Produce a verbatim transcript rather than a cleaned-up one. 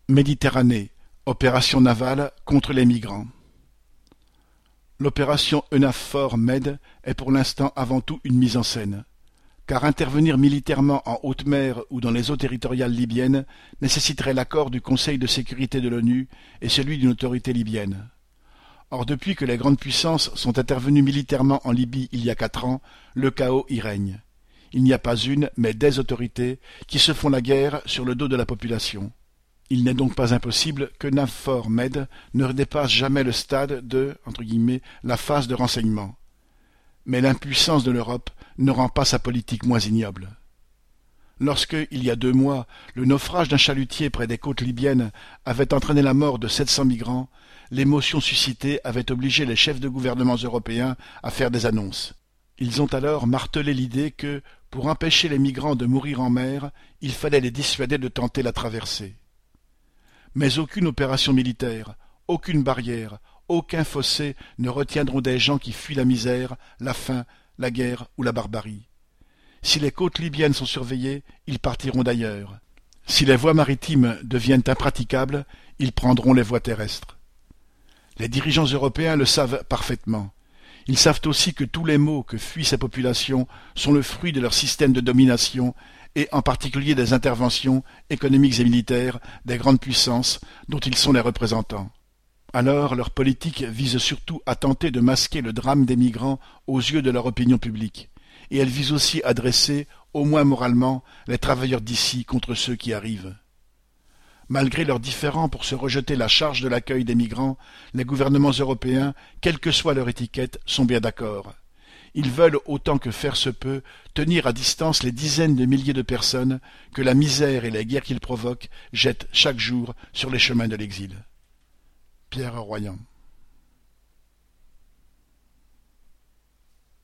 Méditerranée, opération navale contre les migrants. L'opération EUNAVFOR Med est pour l'instant avant tout une mise en scène, car intervenir militairement en haute mer ou dans les eaux territoriales libyennes nécessiterait l'accord du Conseil de sécurité de l'ONU et celui d'une autorité libyenne. Or depuis que les grandes puissances sont intervenues militairement en Libye il y a quatre ans, le chaos y règne. Il n'y a pas une, mais des autorités qui se font la guerre sur le dos de la population. Il n'est donc pas impossible que NAVFOR Med ne dépasse jamais le stade de entre guillemets, la phase de renseignement. Mais l'impuissance de l'Europe ne rend pas sa politique moins ignoble. Lorsque, il y a deux mois, le naufrage d'un chalutier près des côtes libyennes avait entraîné la mort de sept cents migrants, l'émotion suscitée avait obligé les chefs de gouvernements européens à faire des annonces. Ils ont alors martelé l'idée que, pour empêcher les migrants de mourir en mer, il fallait les dissuader de tenter la traversée. Mais aucune opération militaire, aucune barrière, aucun fossé ne retiendront des gens qui fuient la misère, la faim, la guerre ou la barbarie. Si les côtes libyennes sont surveillées, ils partiront d'ailleurs. Si les voies maritimes deviennent impraticables, ils prendront les voies terrestres. Les dirigeants européens le savent parfaitement. Ils savent aussi que tous les maux que fuient ces populations sont le fruit de leur système de domination et en particulier des interventions économiques et militaires des grandes puissances dont ils sont les représentants. Alors leur politique vise surtout à tenter de masquer le drame des migrants aux yeux de leur opinion publique, et elle vise aussi à dresser, au moins moralement, les travailleurs d'ici contre ceux qui arrivent. Malgré leurs différends pour se rejeter la charge de l'accueil des migrants, les gouvernements européens, quelle que soit leur étiquette, sont bien d'accord. Ils veulent, autant que faire se peut, tenir à distance les dizaines de milliers de personnes que la misère et les guerres qu'ils provoquent jettent chaque jour sur les chemins de l'exil. Pierre Royan.